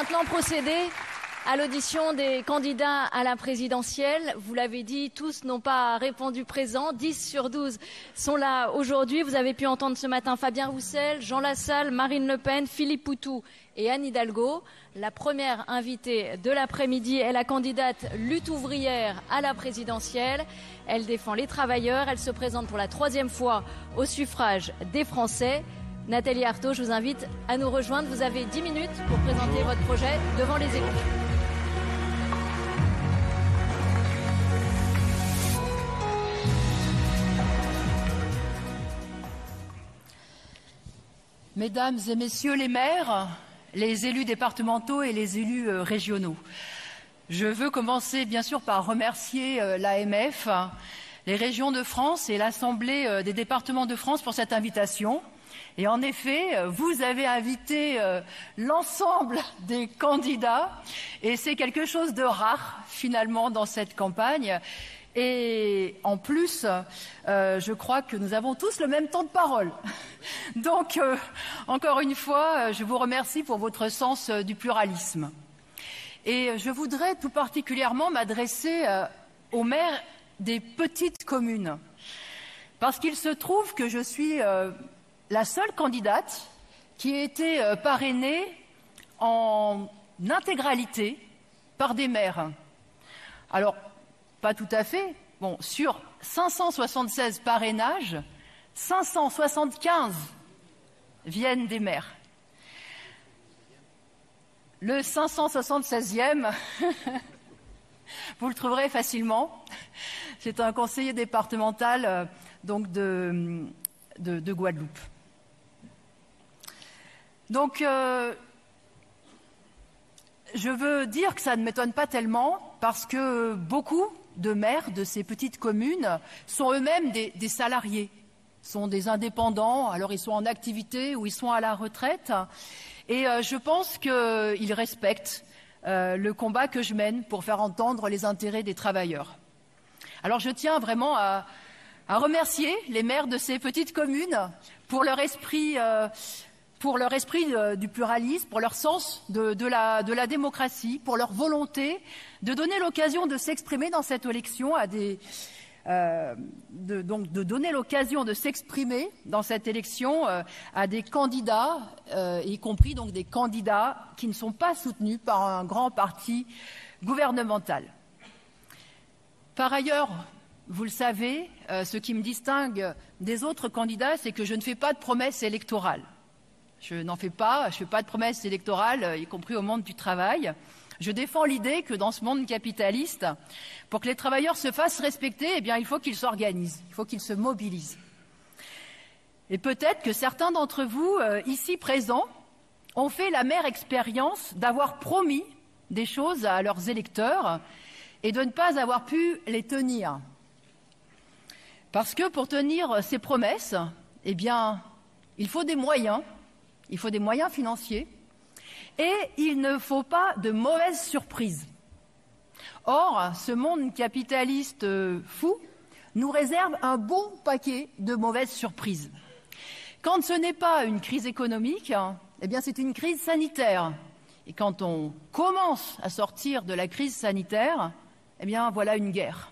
maintenant procéder à l'audition des candidats à la présidentielle. Vous l'avez dit, tous n'ont pas répondu présent. 10 sur 12 sont là aujourd'hui. Vous avez pu entendre ce matin Fabien Roussel, Jean Lassalle, Marine Le Pen, Philippe Poutou et Anne Hidalgo. La première invitée de l'après-midi est la candidate lutte ouvrière à la présidentielle. Elle défend les travailleurs. Elle se présente pour la 3e fois au suffrage des Français. Nathalie Arthaud, je vous invite à nous rejoindre. Vous avez 10 minutes pour présenter votre projet devant les élus. Mesdames et messieurs les maires, les élus départementaux et les élus régionaux, je veux commencer bien sûr par remercier l'AMF, les régions de France et l'Assemblée des départements de France pour cette invitation. Et en effet, vous avez invité l'ensemble des candidats et c'est quelque chose de rare finalement dans cette campagne. Et en plus, je crois que nous avons tous le même temps de parole. Donc, encore une fois, je vous remercie pour votre sens du pluralisme. Et je voudrais tout particulièrement m'adresser aux maires des petites communes. Parce qu'il se trouve que je suis la seule candidate qui a été parrainée en intégralité par des maires. Alors, pas tout à fait. Bon, sur 576 parrainages, 575 viennent des maires. Le 576e, vous le trouverez facilement. C'est un conseiller départemental donc de Guadeloupe. Donc, je veux dire que ça ne m'étonne pas tellement parce que beaucoup de maires de ces petites communes sont eux-mêmes des salariés, sont des indépendants, alors ils sont en activité ou ils sont à la retraite. Et je pense qu'ils respectent le combat que je mène pour faire entendre les intérêts des travailleurs. Alors je tiens vraiment à remercier les maires de ces petites communes pour leur esprit du pluralisme, pour leur sens de la démocratie, pour leur volonté de donner l'occasion de s'exprimer dans cette élection de donner l'occasion de s'exprimer dans cette élection à des candidats, y compris donc des candidats qui ne sont pas soutenus par un grand parti gouvernemental. Par ailleurs, vous le savez, ce qui me distingue des autres candidats, c'est que je ne fais pas de promesses électorales. Je ne fais pas de promesses électorales, y compris au monde du travail. Je défends l'idée que dans ce monde capitaliste, pour que les travailleurs se fassent respecter, eh bien, il faut qu'ils s'organisent, il faut qu'ils se mobilisent. Et peut-être que certains d'entre vous, ici présents, ont fait l'amère expérience d'avoir promis des choses à leurs électeurs et de ne pas avoir pu les tenir. Parce que pour tenir ces promesses, eh bien, il faut des moyens. Il faut des moyens financiers et il ne faut pas de mauvaises surprises. Or, ce monde capitaliste fou nous réserve un bon paquet de mauvaises surprises. Quand ce n'est pas une crise économique, eh bien c'est une crise sanitaire. Et quand on commence à sortir de la crise sanitaire, eh bien voilà une guerre.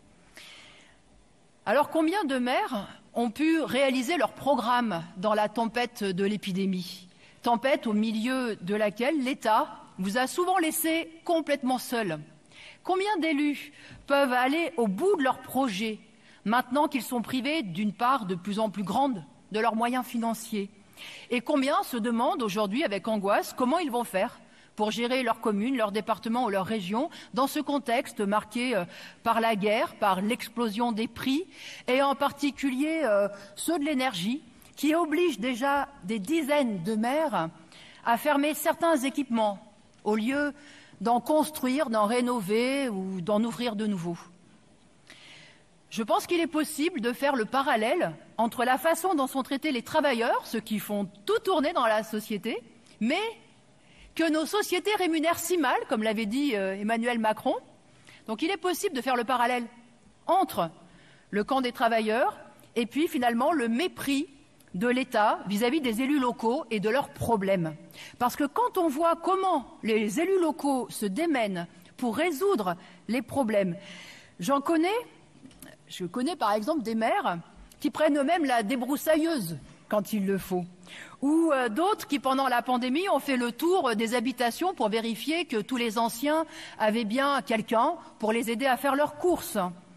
Alors combien de maires ont pu réaliser leur programme dans la tempête de l'épidémie, tempête au milieu de laquelle l'État vous a souvent laissé complètement seul. Combien d'élus peuvent aller au bout de leur projet maintenant qu'ils sont privés d'une part de plus en plus grande de leurs moyens financiers? Et combien se demandent aujourd'hui avec angoisse comment ils vont faire pour gérer leur commune, leur département ou leur région dans ce contexte marqué par la guerre, par l'explosion des prix et en particulier ceux de l'énergie qui obligent déjà des dizaines de maires à fermer certains équipements au lieu d'en construire, d'en rénover ou d'en ouvrir de nouveaux. Je pense qu'il est possible de faire le parallèle entre la façon dont sont traités les travailleurs, ceux qui font tout tourner dans la société, mais que nos sociétés rémunèrent si mal, comme l'avait dit Emmanuel Macron. Donc il est possible de faire le parallèle entre le camp des travailleurs et puis finalement le mépris de l'État vis-à-vis des élus locaux et de leurs problèmes. Parce que quand on voit comment les élus locaux se démènent pour résoudre les problèmes, je connais par exemple des maires qui prennent eux-mêmes la débroussailleuse quand il le faut, ou d'autres qui, pendant la pandémie, ont fait le tour des habitations pour vérifier que tous les anciens avaient bien quelqu'un pour les aider à faire leurs courses.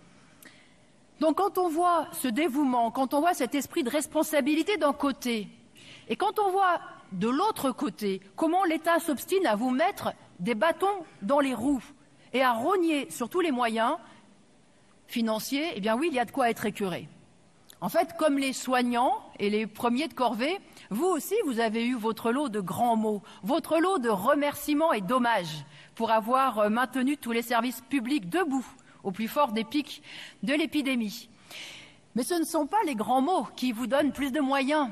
Donc quand on voit ce dévouement, quand on voit cet esprit de responsabilité d'un côté, et quand on voit de l'autre côté comment l'État s'obstine à vous mettre des bâtons dans les roues et à rogner sur tous les moyens financiers, eh bien oui, il y a de quoi être écœuré. En fait, comme les soignants et les premiers de corvée, vous aussi, vous avez eu votre lot de grands mots, votre lot de remerciements et d'hommages pour avoir maintenu tous les services publics debout au plus fort des pics de l'épidémie. Mais ce ne sont pas les grands mots qui vous donnent plus de moyens.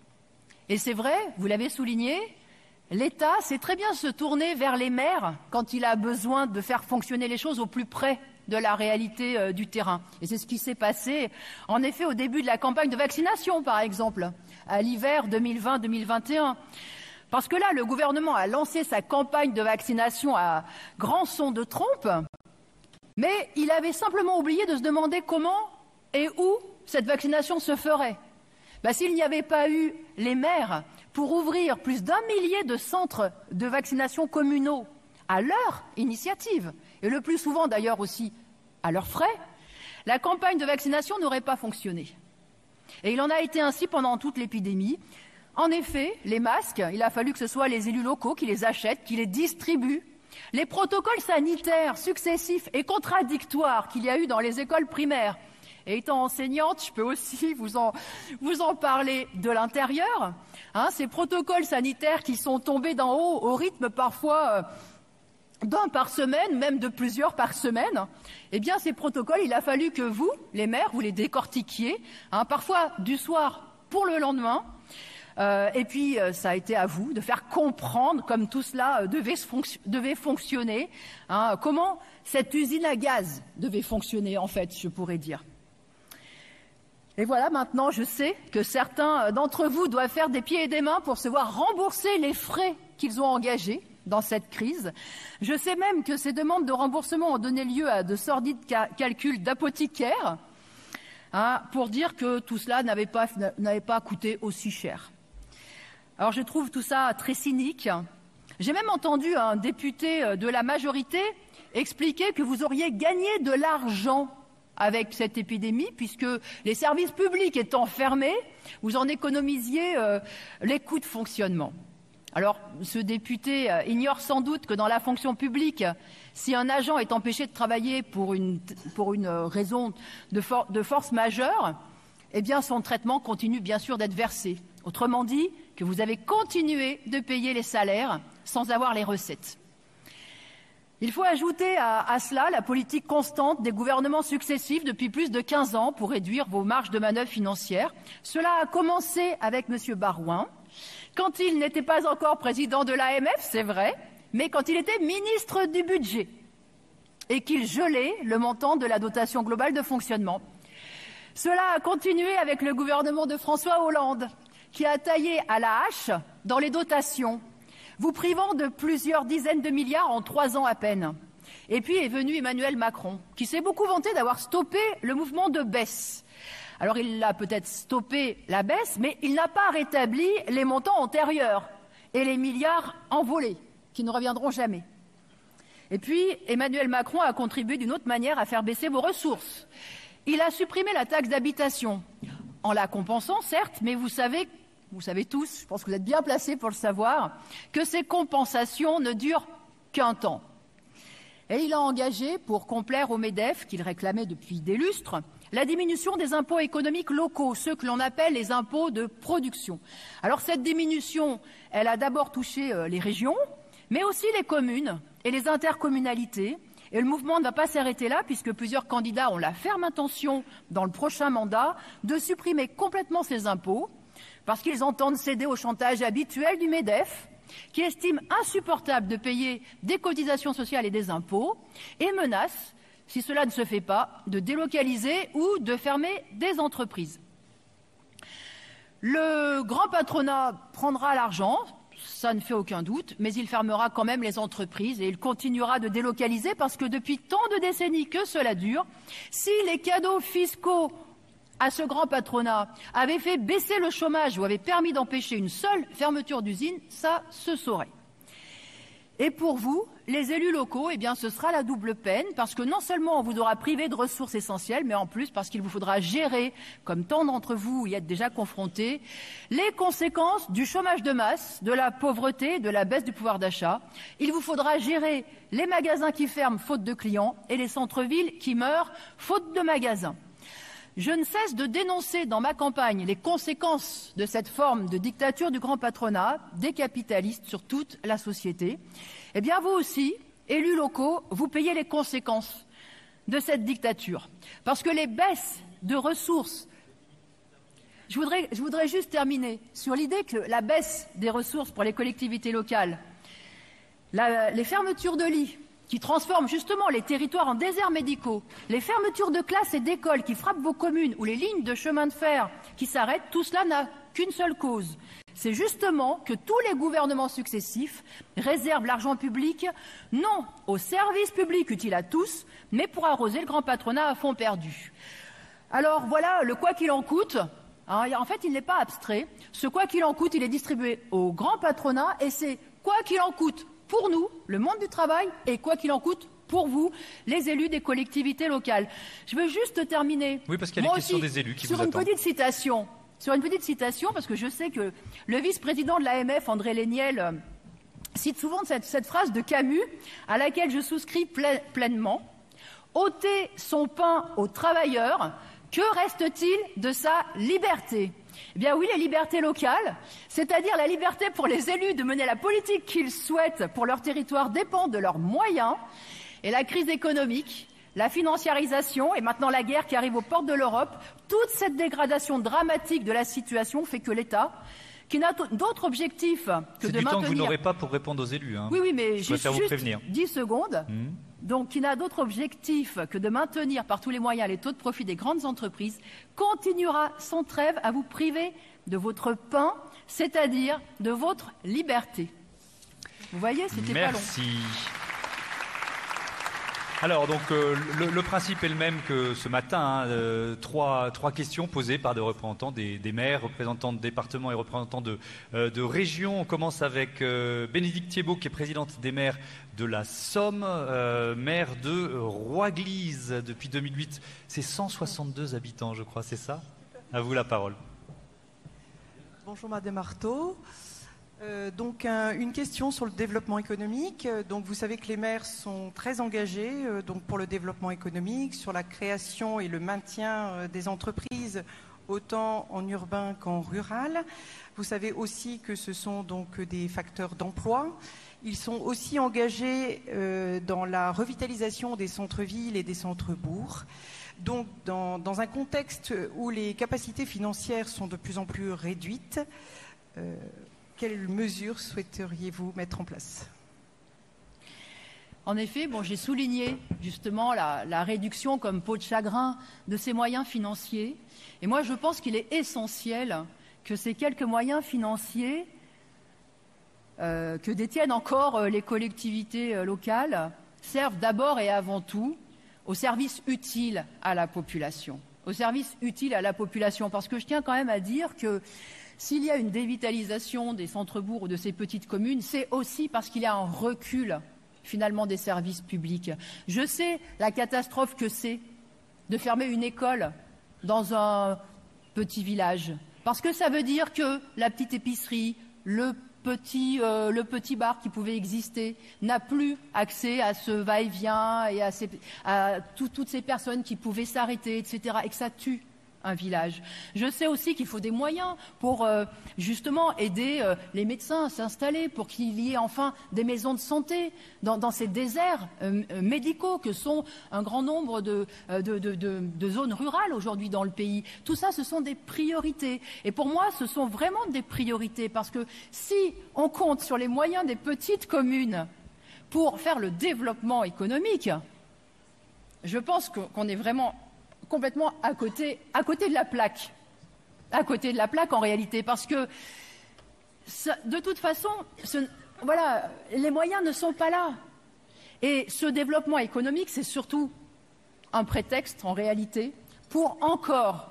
Et c'est vrai, vous l'avez souligné, l'État sait très bien se tourner vers les maires quand il a besoin de faire fonctionner les choses au plus près de la réalité du terrain. Et c'est ce qui s'est passé, en effet, au début de la campagne de vaccination, par exemple, à l'hiver 2020-2021. Parce que là, le gouvernement a lancé sa campagne de vaccination à grand son de trompe, mais il avait simplement oublié de se demander comment et où cette vaccination se ferait. S'il n'y avait pas eu les maires pour ouvrir plus d'1 millier de centres de vaccination communaux à leur initiative, et le plus souvent d'ailleurs aussi à leurs frais, la campagne de vaccination n'aurait pas fonctionné. Et il en a été ainsi pendant toute l'épidémie. En effet, les masques, il a fallu que ce soit les élus locaux qui les achètent, qui les distribuent. Les protocoles sanitaires successifs et contradictoires qu'il y a eu dans les écoles primaires. Et étant enseignante, je peux aussi vous en parler de l'intérieur. Ces protocoles sanitaires qui sont tombés d'en haut au rythme parfois d'un par semaine, même de plusieurs par semaine. Eh bien, ces protocoles, il a fallu que vous, les maires, vous les décortiquiez, parfois du soir pour le lendemain. Et puis, ça a été à vous de faire comprendre comme tout cela devait fonctionner, comment cette usine à gaz devait fonctionner, en fait, je pourrais dire. Et voilà, maintenant, je sais que certains d'entre vous doivent faire des pieds et des mains pour se voir rembourser les frais qu'ils ont engagés dans cette crise. Je sais même que ces demandes de remboursement ont donné lieu à de sordides calculs d'apothicaires, pour dire que tout cela n'avait pas coûté aussi cher. Alors je trouve tout ça très cynique. J'ai même entendu un député de la majorité expliquer que vous auriez gagné de l'argent avec cette épidémie, puisque les services publics étant fermés, vous en économisiez les coûts de fonctionnement. Alors, ce député ignore sans doute que dans la fonction publique, si un agent est empêché de travailler pour une raison de force majeure, eh bien son traitement continue bien sûr d'être versé. Autrement dit, que vous avez continué de payer les salaires sans avoir les recettes. Il faut ajouter à cela la politique constante des gouvernements successifs depuis plus de 15 ans pour réduire vos marges de manœuvre financières. Cela a commencé avec M. Barouin, quand il n'était pas encore président de l'AMF, c'est vrai, mais quand il était ministre du Budget et qu'il gelait le montant de la dotation globale de fonctionnement. Cela a continué avec le gouvernement de François Hollande, qui a taillé à la hache dans les dotations, vous privant de plusieurs dizaines de milliards en 3 ans à peine. Et puis est venu Emmanuel Macron, qui s'est beaucoup vanté d'avoir stoppé le mouvement de baisse. Alors il a peut-être stoppé la baisse, mais il n'a pas rétabli les montants antérieurs et les milliards envolés, qui ne reviendront jamais. Et puis Emmanuel Macron a contribué d'une autre manière à faire baisser vos ressources. Il a supprimé la taxe d'habitation, en la compensant, certes, mais vous savez tous, je pense que vous êtes bien placés pour le savoir, que ces compensations ne durent qu'un temps. Et il a engagé, pour complaire au MEDEF, qu'il réclamait depuis des lustres, la diminution des impôts économiques locaux, ceux que l'on appelle les impôts de production. Alors cette diminution, elle a d'abord touché les régions, mais aussi les communes et les intercommunalités. Et le mouvement ne va pas s'arrêter là, puisque plusieurs candidats ont la ferme intention, dans le prochain mandat, de supprimer complètement ces impôts, parce qu'ils entendent céder au chantage habituel du MEDEF, qui estime insupportable de payer des cotisations sociales et des impôts, et menace, si cela ne se fait pas, de délocaliser ou de fermer des entreprises. Le grand patronat prendra l'argent, ça ne fait aucun doute, mais il fermera quand même les entreprises et il continuera de délocaliser parce que depuis tant de décennies que cela dure, si les cadeaux fiscaux à ce grand patronat avaient fait baisser le chômage ou avaient permis d'empêcher une seule fermeture d'usine, ça se saurait. Et pour vous, les élus locaux, eh bien, ce sera la double peine, parce que non seulement on vous aura privé de ressources essentielles, mais en plus parce qu'il vous faudra gérer, comme tant d'entre vous y êtes déjà confrontés, les conséquences du chômage de masse, de la pauvreté, de la baisse du pouvoir d'achat. Il vous faudra gérer les magasins qui ferment faute de clients et les centres-villes qui meurent faute de magasins. Je ne cesse de dénoncer dans ma campagne les conséquences de cette forme de dictature du grand patronat, des capitalistes sur toute la société. Eh bien, vous aussi, élus locaux, vous payez les conséquences de cette dictature. Parce que les baisses de ressources... Je voudrais juste terminer sur l'idée que la baisse des ressources pour les collectivités locales, les fermetures de lits, qui transforment justement les territoires en déserts médicaux, les fermetures de classes et d'écoles qui frappent vos communes ou les lignes de chemin de fer qui s'arrêtent, tout cela n'a qu'une seule cause. C'est justement que tous les gouvernements successifs réservent l'argent public non aux services publics utiles à tous, mais pour arroser le grand patronat à fonds perdus. Alors voilà, le quoi qu'il en coûte, en fait il n'est pas abstrait. Ce quoi qu'il en coûte, il est distribué au grand patronat et c'est quoi qu'il en coûte pour nous, le monde du travail, et quoi qu'il en coûte, pour vous, les élus des collectivités locales. Je veux juste terminer. Oui, parce qu'il y a les questions des élus qui vous attendent. Sur une petite citation, parce que je sais que le vice-président de l'AMF, André Léniel, cite souvent cette phrase de Camus, à laquelle je souscris pleinement. « Ôter son pain aux travailleurs, que reste-t-il de sa liberté ?» Eh bien oui, les libertés locales, c'est-à-dire la liberté pour les élus de mener la politique qu'ils souhaitent pour leur territoire dépend de leurs moyens. Et la crise économique, la financiarisation et maintenant la guerre qui arrive aux portes de l'Europe, toute cette dégradation dramatique de la situation fait que l'État, qui n'a d'autre objectif que de maintenir... C'est du temps que vous n'aurez pas pour répondre aux élus. Hein. Oui, mais juste 10 secondes. Donc, qui n'a d'autre objectif que de maintenir par tous les moyens les taux de profit des grandes entreprises, continuera sans trêve à vous priver de votre pain, c'est-à-dire de votre liberté. Vous voyez, c'était pas long. Merci. Alors, donc, le principe est le même que ce matin. Trois questions posées par des représentants des maires, représentants de départements et représentants de régions. On commence avec Bénédicte Thiebaud, qui est présidente des maires de la Somme, maire de Roi-Glise depuis 2008. C'est 162 habitants, je crois, c'est ça? À vous la parole. Bonjour Madame Marteau. Donc une question sur le développement économique. Donc vous savez que les maires sont très engagés donc pour le développement économique, sur la création et le maintien des entreprises autant en urbain qu'en rural. Vous savez aussi que ce sont donc des facteurs d'emploi. Ils sont aussi engagés dans la revitalisation des centres-villes et des centres-bourgs. Donc dans un contexte où les capacités financières sont de plus en plus réduites, quelles mesures souhaiteriez-vous mettre en place? En effet, j'ai souligné justement la réduction comme peau de chagrin de ces moyens financiers. Et moi, je pense qu'il est essentiel que ces quelques moyens financiers que détiennent encore les collectivités locales servent d'abord et avant tout au service utile à la population. Au service utile à la population. Parce que je tiens quand même à dire que s'il y a une dévitalisation des centres-bourgs ou de ces petites communes, c'est aussi parce qu'il y a un recul, finalement, des services publics. Je sais la catastrophe que c'est de fermer une école dans un petit village. Parce que ça veut dire que la petite épicerie, le petit bar qui pouvait exister n'a plus accès à ce va-et-vient et à toutes ces personnes qui pouvaient s'arrêter, etc. Et que ça tue un village. Je sais aussi qu'il faut des moyens pour justement aider les médecins à s'installer, pour qu'il y ait enfin des maisons de santé dans ces déserts médicaux que sont un grand nombre de zones rurales aujourd'hui dans le pays. Tout ça, ce sont des priorités. Et pour moi, ce sont vraiment des priorités parce que si on compte sur les moyens des petites communes pour faire le développement économique, je pense qu'on est vraiment complètement à côté de la plaque. à côté de la plaque en réalité, parce que de toute façon, voilà, les moyens ne sont pas là. Et ce développement économique, c'est surtout un prétexte en réalité pour encore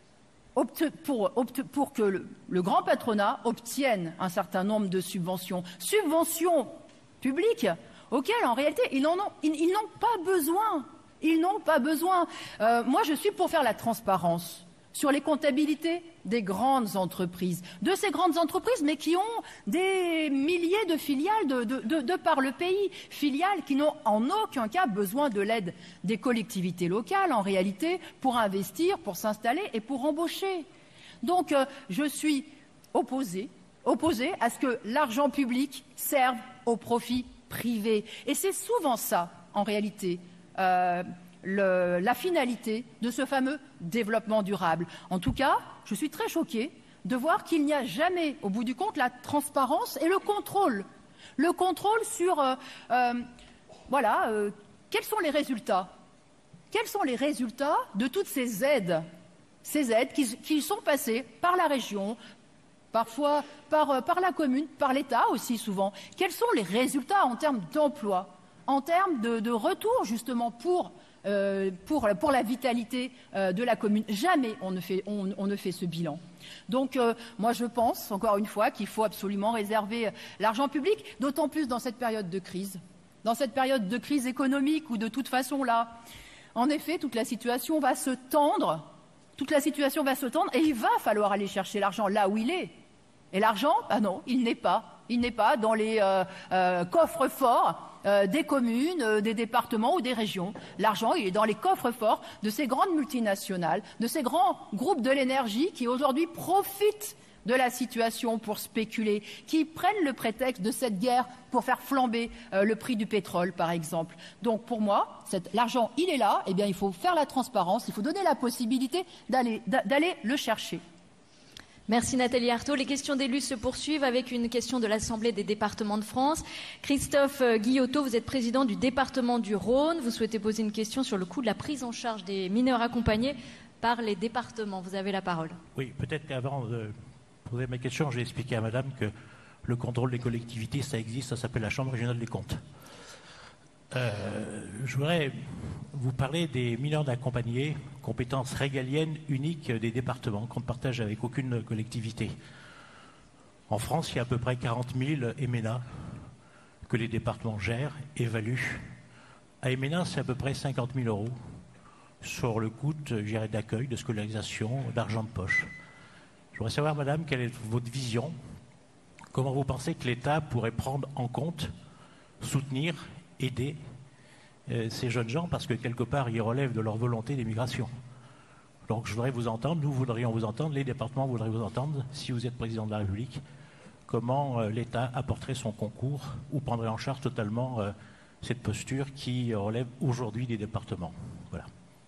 pour que le grand patronat obtienne un certain nombre de subventions publiques auxquelles en réalité ils n'ont pas besoin. Ils n'ont pas besoin. Moi, je suis pour faire la transparence sur les comptabilités des grandes entreprises, de ces grandes entreprises, mais qui ont des milliers de filiales de par le pays, filiales qui n'ont en aucun cas besoin de l'aide des collectivités locales, en réalité, pour investir, pour s'installer et pour embaucher. Donc, je suis opposée à ce que l'argent public serve au profit privé. Et c'est souvent ça, en réalité, la finalité de ce fameux développement durable. En tout cas, je suis très choquée de voir qu'il n'y a jamais, au bout du compte, la transparence et le contrôle. Le contrôle sur, quels sont les résultats? Quels sont les résultats de toutes ces aides qui sont passées par la région, parfois par la commune, par l'État aussi souvent? Quels sont les résultats en termes d'emploi, en termes de retour justement pour la vitalité de la commune? Jamais on ne fait ce bilan. Donc moi je pense, encore une fois, qu'il faut absolument réserver l'argent public, d'autant plus dans cette période de crise. Dans cette période de crise économique où de toute façon là, en effet, toute la situation va se tendre et il va falloir aller chercher l'argent là où il est. Et l'argent, non, il n'est pas. Il n'est pas dans les coffres forts des communes, des départements ou des régions. L'argent, il est dans les coffres forts de ces grandes multinationales, de ces grands groupes de l'énergie qui aujourd'hui profitent de la situation pour spéculer, qui prennent le prétexte de cette guerre pour faire flamber le prix du pétrole, par exemple. Donc pour moi, l'argent, il est là, eh bien il faut faire la transparence, il faut donner la possibilité d'aller le chercher. Merci Nathalie Arthaud. Les questions d'élus se poursuivent avec une question de l'Assemblée des départements de France. Christophe Guillotot, vous êtes président du département du Rhône. Vous souhaitez poser une question sur le coût de la prise en charge des mineurs accompagnés par les départements. Vous avez la parole. Oui, peut-être qu'avant de poser ma question, je vais expliquer à madame que le contrôle des collectivités, ça existe, ça s'appelle la Chambre régionale des comptes. Je voudrais vous parler des mineurs accompagnés, compétence régalienne unique des départements qu'on ne partage avec aucune collectivité. En France, il y a à peu près 40 000 EMENA que les départements gèrent, évaluent. À EMENA, c'est à peu près 50 000 € sur le coût d'accueil, de scolarisation, d'argent de poche. Je voudrais savoir, madame, quelle est votre vision? Comment vous pensez que l'État pourrait prendre en compte, soutenir, aider ces jeunes gens, parce que quelque part ils relèvent de leur volonté d'émigration. Donc je voudrais vous entendre, nous voudrions vous entendre, les départements voudraient vous entendre, si vous êtes président de la République, comment l'État apporterait son concours ou prendrait en charge totalement cette posture qui relève aujourd'hui des départements. Voilà.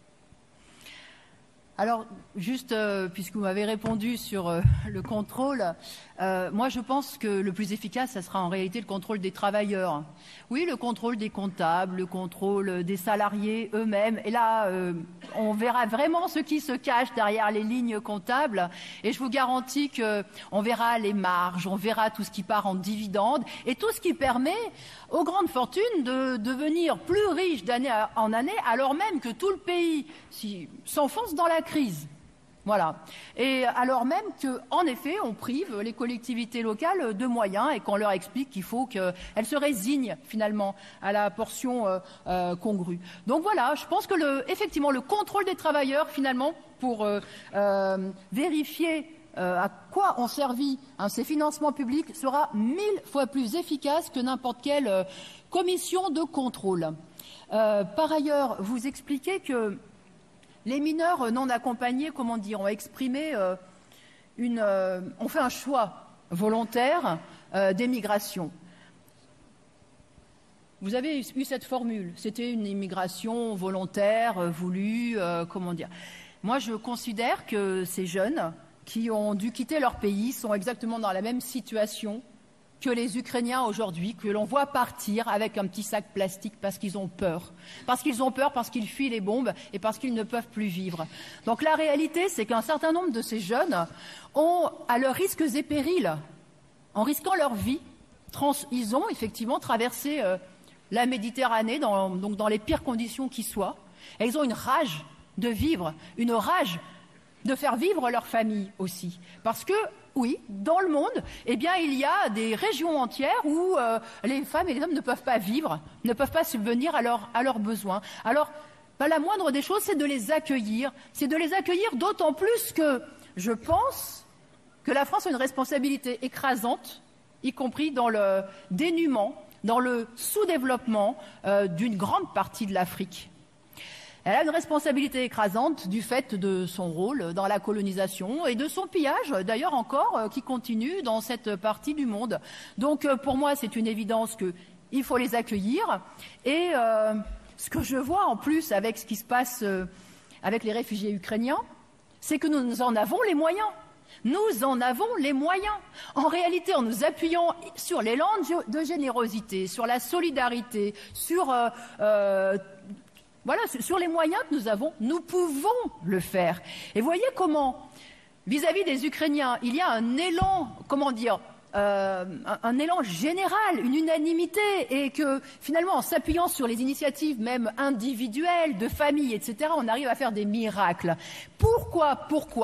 Alors, juste, puisque vous m'avez répondu sur le contrôle, moi je pense que le plus efficace, ça sera en réalité le contrôle des travailleurs. Oui, le contrôle des comptables, le contrôle des salariés eux-mêmes. Et là, on verra vraiment ce qui se cache derrière les lignes comptables. Et je vous garantis qu'on verra les marges, on verra tout ce qui part en dividendes et tout ce qui permet aux grandes fortunes de devenir plus riches d'année en année, alors même que tout le pays s'enfonce dans la crise. Voilà. Et alors même qu'en effet, on prive les collectivités locales de moyens et qu'on leur explique qu'il faut qu'elles se résignent finalement à la portion congrue. Donc voilà, je pense que effectivement, le contrôle des travailleurs finalement pour vérifier à quoi ont servi ces financements publics sera 1000 fois plus efficace que n'importe quelle commission de contrôle. Par ailleurs, vous expliquez que les mineurs non accompagnés, comment dire, ont exprimé ont fait un choix volontaire d'émigration. Vous avez eu cette formule, c'était une immigration volontaire, voulue, comment dire. Moi, je considère que ces jeunes qui ont dû quitter leur pays sont exactement dans la même situation que les Ukrainiens aujourd'hui, que l'on voit partir avec un petit sac plastique parce qu'ils ont peur. Parce qu'ils fuient les bombes et parce qu'ils ne peuvent plus vivre. Donc la réalité, c'est qu'un certain nombre de ces jeunes ont, à leurs risques et périls, en risquant leur vie, ils ont effectivement traversé la Méditerranée dans les pires conditions qui soient. Et ils ont une rage de vivre, une rage de faire vivre leur famille aussi. Parce que oui, dans le monde, eh bien, il y a des régions entières où les femmes et les hommes ne peuvent pas vivre, ne peuvent pas subvenir à leurs besoins. Alors, la moindre des choses, c'est de les accueillir. C'est de les accueillir d'autant plus que je pense que la France a une responsabilité écrasante, y compris dans le dénuement, dans le sous-développement d'une grande partie de l'Afrique. Elle a une responsabilité écrasante du fait de son rôle dans la colonisation et de son pillage, d'ailleurs encore, qui continue dans cette partie du monde. Donc pour moi, c'est une évidence qu'il faut les accueillir. Et ce que je vois en plus avec ce qui se passe avec les réfugiés ukrainiens, c'est que nous en avons les moyens. Nous en avons les moyens. En réalité, en nous appuyant sur l'élan de générosité, sur la solidarité, sur les moyens que nous avons, nous pouvons le faire. Et voyez comment, vis-à-vis des Ukrainiens, il y a un élan, un élan général, une unanimité, et que finalement, en s'appuyant sur les initiatives même individuelles, de famille, etc., on arrive à faire des miracles. Pourquoi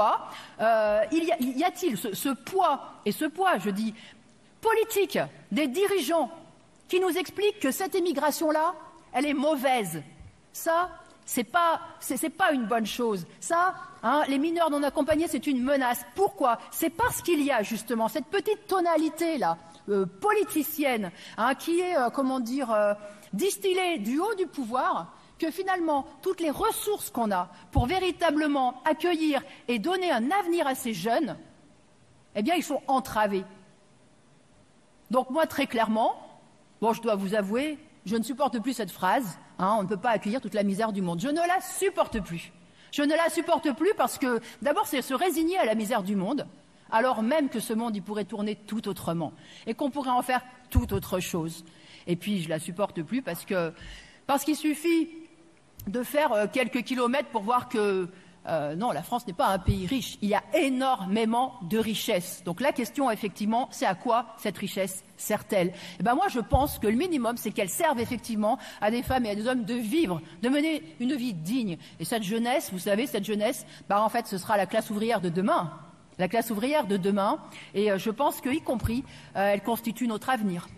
y a-t-il ce poids, et ce poids, je dis, politique des dirigeants qui nous expliquent que cette émigration-là, elle est mauvaise? Ça, c'est pas une bonne chose. Ça, les mineurs non accompagnés, c'est une menace. Pourquoi? C'est parce qu'il y a justement cette petite tonalité-là, politicienne, qui est, distillée du haut du pouvoir, que finalement, toutes les ressources qu'on a pour véritablement accueillir et donner un avenir à ces jeunes, eh bien, ils sont entravés. Donc moi, très clairement, je dois vous avouer, je ne supporte plus cette phrase. On ne peut pas accueillir toute la misère du monde. Je ne la supporte plus. Je ne la supporte plus parce que, d'abord, c'est se résigner à la misère du monde, alors même que ce monde, il pourrait tourner tout autrement et qu'on pourrait en faire tout autre chose. Et puis, je la supporte plus parce qu'il suffit de faire quelques kilomètres pour voir que non, la France n'est pas un pays riche. Il y a énormément de richesses. Donc la question, effectivement, c'est à quoi cette richesse sert-elle? Moi, je pense que le minimum, c'est qu'elle serve effectivement à des femmes et à des hommes de vivre, de mener une vie digne. Et cette jeunesse, vous savez, en fait, ce sera la classe ouvrière de demain. La classe ouvrière de demain. Et je pense qu'y compris, elle constitue notre avenir.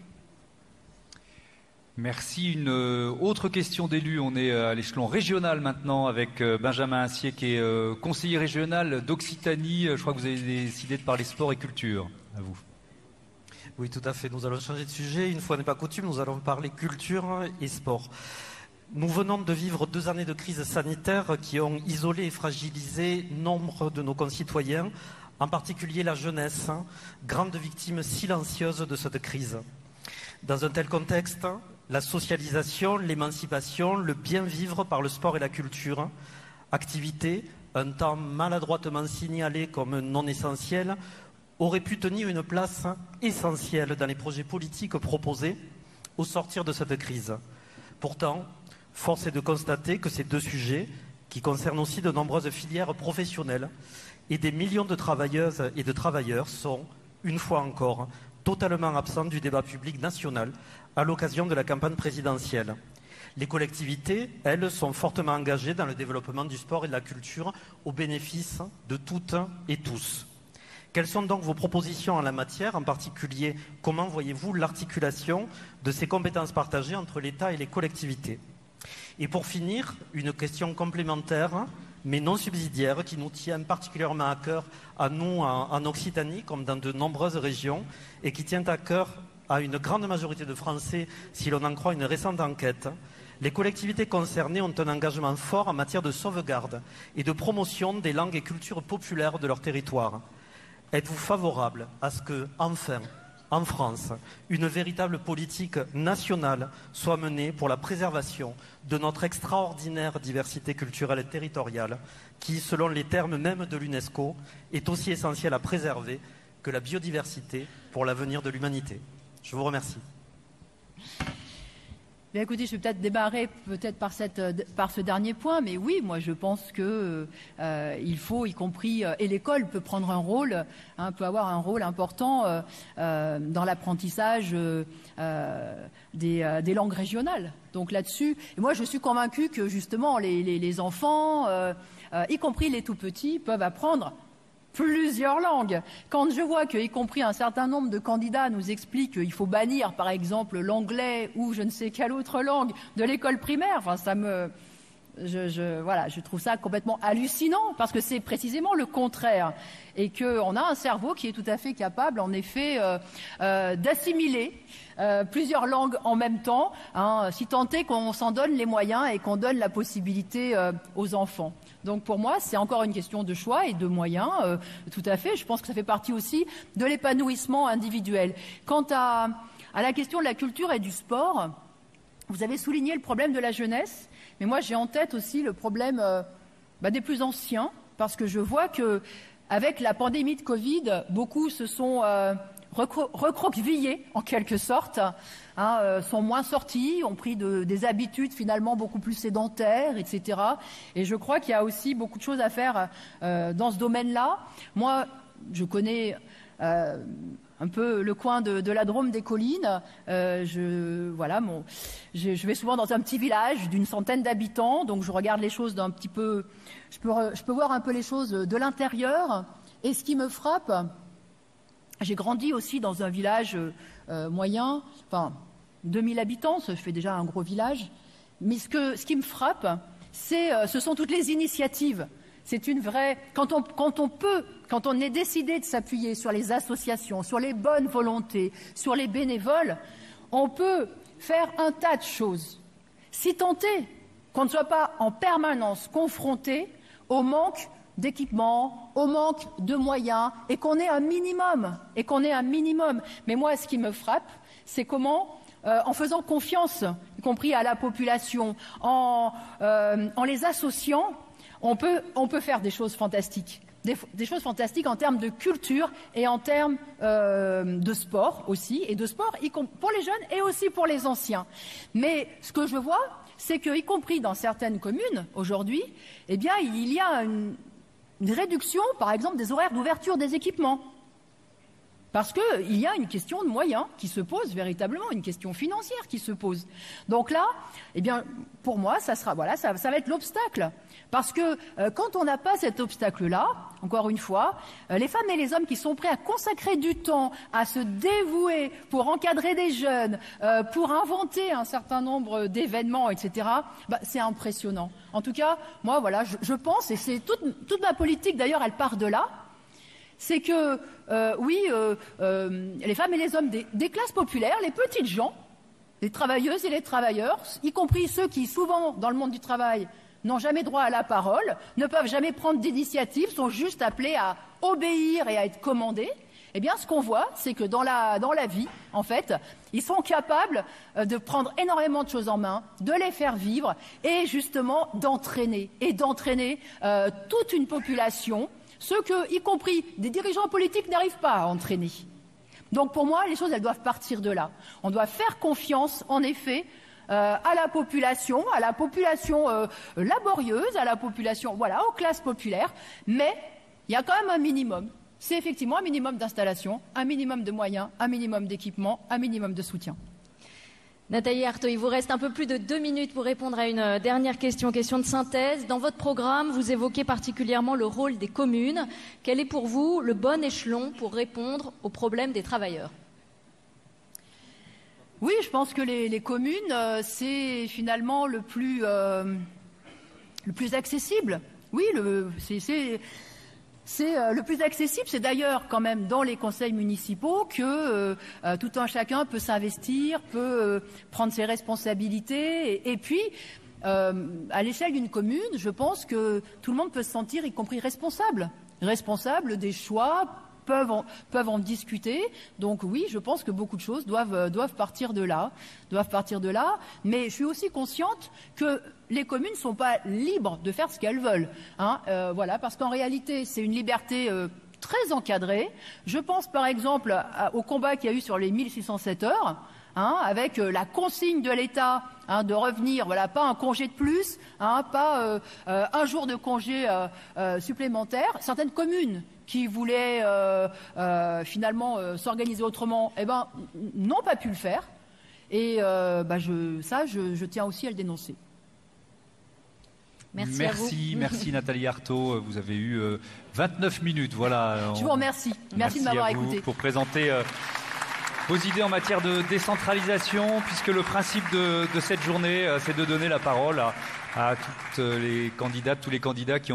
Merci. Une autre question d'élu. On est à l'échelon régional maintenant avec Benjamin Assier qui est conseiller régional d'Occitanie. Je crois que vous avez décidé de parler sport et culture. À vous. Oui, tout à fait. Nous allons changer de sujet. Une fois n'est pas coutume, nous allons parler culture et sport. Nous venons de vivre 2 années de crise sanitaire qui ont isolé et fragilisé nombre de nos concitoyens, en particulier la jeunesse, grande victime silencieuse de cette crise. Dans un tel contexte, la socialisation, l'émancipation, le bien-vivre par le sport et la culture, activité, un temps maladroitement signalé comme non essentiel, aurait pu tenir une place essentielle dans les projets politiques proposés au sortir de cette crise. Pourtant, force est de constater que ces 2 sujets, qui concernent aussi de nombreuses filières professionnelles et des millions de travailleuses et de travailleurs, sont, une fois encore, totalement absents du débat public national à l'occasion de la campagne présidentielle. Les collectivités, elles, sont fortement engagées dans le développement du sport et de la culture au bénéfice de toutes et tous. Quelles sont donc vos propositions en la matière? En particulier, comment voyez-vous l'articulation de ces compétences partagées entre l'État et les collectivités? Et pour finir, une question complémentaire, mais non subsidiaire, qui nous tient particulièrement à cœur, à nous, en Occitanie, comme dans de nombreuses régions, et qui tient à cœur à une grande majorité de Français, si l'on en croit une récente enquête. Les collectivités concernées ont un engagement fort en matière de sauvegarde et de promotion des langues et cultures populaires de leur territoire. Êtes-vous favorable à ce que, enfin, en France, une véritable politique nationale soit menée pour la préservation de notre extraordinaire diversité culturelle et territoriale, qui, selon les termes même de l'UNESCO, est aussi essentielle à préserver que la biodiversité pour l'avenir de l'humanité? Je vous remercie. Bien, écoutez, je vais peut-être démarrer par ce dernier point, mais oui, moi je pense que il faut, y compris, et l'école peut prendre un rôle, peut avoir un rôle important dans l'apprentissage des langues régionales. Donc là-dessus, et moi je suis convaincue que justement les enfants, y compris les tout petits, peuvent apprendre plusieurs langues. Quand je vois que, y compris un certain nombre de candidats nous expliquent qu'il faut bannir, par exemple, l'anglais ou je ne sais quelle autre langue de l'école primaire, enfin, je trouve ça complètement hallucinant parce que c'est précisément le contraire et qu'on a un cerveau qui est tout à fait capable, en effet, d'assimiler plusieurs langues en même temps, si tant est qu'on s'en donne les moyens et qu'on donne la possibilité aux enfants. Donc pour moi, c'est encore une question de choix et de moyens, tout à fait. Je pense que ça fait partie aussi de l'épanouissement individuel. Quant à la question de la culture et du sport, vous avez souligné le problème de la jeunesse, mais moi j'ai en tête aussi le problème des plus anciens, parce que je vois que avec la pandémie de Covid, beaucoup se sont recroquevillés en quelque sorte, sont moins sortis, ont pris des habitudes finalement beaucoup plus sédentaires, etc. Et je crois qu'il y a aussi beaucoup de choses à faire dans ce domaine-là. Moi, je connais un peu le coin de la Drôme des Collines. Je vais souvent dans un petit village d'une centaine d'habitants, donc je regarde les choses d'un petit peu. Je peux voir un peu les choses de l'intérieur. Et ce qui me frappe, j'ai grandi aussi dans un village moyen, 2000 habitants, ça fait déjà un gros village. Mais ce qui me frappe, ce sont toutes les initiatives. C'est une vraie. Quand on est décidé de s'appuyer sur les associations, sur les bonnes volontés, sur les bénévoles, on peut faire un tas de choses. Si tant est qu'on ne soit pas en permanence confronté au manque d'équipements, au manque de moyens, et qu'on ait un minimum. Mais moi, ce qui me frappe, c'est comment, en faisant confiance, y compris à la population, en les associant, on peut faire des choses fantastiques. Des choses fantastiques en termes de culture et en termes de sport aussi, et de sport pour les jeunes et aussi pour les anciens. Mais ce que je vois, c'est que, y compris dans certaines communes, aujourd'hui, eh bien, il y a une réduction, par exemple, des horaires d'ouverture des équipements. Parce qu'il y a une question de moyens qui se pose véritablement, une question financière qui se pose. Donc là, eh bien, pour moi, ça va être l'obstacle. Parce que quand on n'a pas cet obstacle-là, encore une fois, les femmes et les hommes qui sont prêts à consacrer du temps, à se dévouer pour encadrer des jeunes, pour inventer un certain nombre d'événements, etc., c'est impressionnant. En tout cas, moi, voilà, je pense, et c'est toute ma politique d'ailleurs, elle part de là, c'est que, les femmes et les hommes des classes populaires, les petites gens, les travailleuses et les travailleurs, y compris ceux qui, souvent, dans le monde du travail, n'ont jamais droit à la parole, ne peuvent jamais prendre d'initiative, sont juste appelés à obéir et à être commandés, eh bien, ce qu'on voit, c'est que dans la vie, en fait, ils sont capables de prendre énormément de choses en main, de les faire vivre et justement d'entraîner toute une population, ceux que, y compris des dirigeants politiques, n'arrivent pas à entraîner. Donc pour moi, les choses, elles doivent partir de là. On doit faire confiance, en effet, à la population laborieuse, à la population, aux classes populaires, mais il y a quand même un minimum. C'est effectivement un minimum d'installation, un minimum de moyens, un minimum d'équipement, un minimum de soutien. Nathalie Arthaud, il vous reste un peu plus de 2 minutes pour répondre à une dernière question de synthèse. Dans votre programme, vous évoquez particulièrement le rôle des communes. Quel est pour vous le bon échelon pour répondre aux problèmes des travailleurs ? Oui, je pense que les communes, c'est finalement le plus accessible. Oui, c'est le plus accessible. C'est d'ailleurs quand même dans les conseils municipaux que tout un chacun peut s'investir, peut prendre ses responsabilités. Et puis, à l'échelle d'une commune, je pense que tout le monde peut se sentir, y compris responsable des choix, peuvent en discuter. Donc oui, je pense que beaucoup de choses doivent partir de là. Mais je suis aussi consciente que les communes ne sont pas libres de faire ce qu'elles veulent. Parce qu'en réalité, c'est une liberté très encadrées. Je pense par exemple au combat qu'il y a eu sur les 1607 heures, avec la consigne de l'État de revenir, voilà, pas un congé de plus, pas un jour de congé supplémentaire. Certaines communes qui voulaient finalement s'organiser autrement, n'ont pas pu le faire. Et je tiens aussi à le dénoncer. Merci Nathalie Arthaud. Vous avez eu 29 minutes. Voilà. Je vous remercie. Merci de m'avoir écouté. Pour présenter vos idées en matière de décentralisation, puisque le principe de cette journée, c'est de donner la parole à toutes les candidates, tous les candidats qui ont